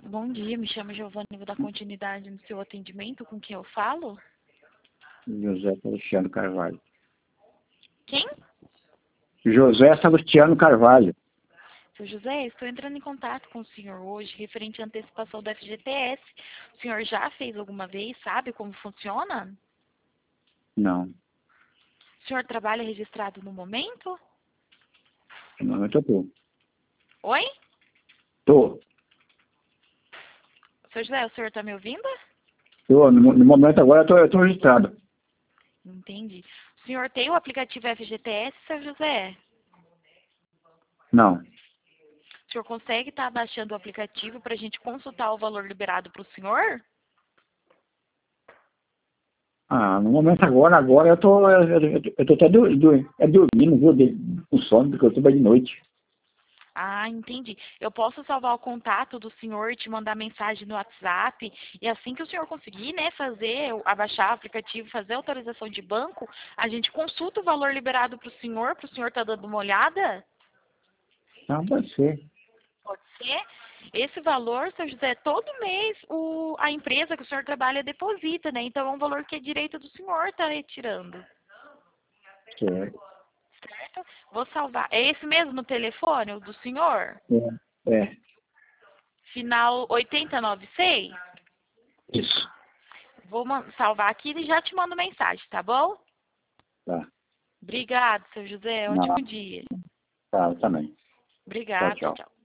Bom dia, me chamo Giovanni, vou dar continuidade no seu atendimento. Com quem eu falo? José Salustiano Carvalho. Quem? José Salustiano Carvalho. Seu José, estou entrando em contato com o senhor hoje, referente à antecipação do FGTS. O senhor já fez alguma vez? Sabe como funciona? Não. O senhor trabalha registrado no momento? Não, eu tô. Oi? Tô. Seu José, o senhor está me ouvindo? Tô. No momento agora eu tô registrado. Entendi. O senhor tem o aplicativo FGTS, seu José? Não. O senhor consegue estar baixando o aplicativo para a gente consultar o valor liberado para o senhor? No momento agora eu tô até dormindo, viu? Com sono, porque eu tô bem de noite. Ah, entendi. Eu posso salvar o contato do senhor e te mandar mensagem no WhatsApp. E assim que o senhor conseguir, né, abaixar o aplicativo, fazer a autorização de banco, a gente consulta o valor liberado para o senhor tá dando uma olhada? Não, pode ser. Pode ser? Esse valor, seu José, todo mês a empresa que o senhor trabalha deposita, né? Então é um valor que é direito do senhor estar retirando. Certo. Certo? Vou salvar. É esse mesmo no telefone, o do senhor? É. Final 8096? Isso. Vou salvar aqui e já te mando mensagem, tá bom? Tá. Obrigado, seu José. Não. Ótimo dia. Tá, também. Tchau, Obrigado. Tchau, tchau. tchau.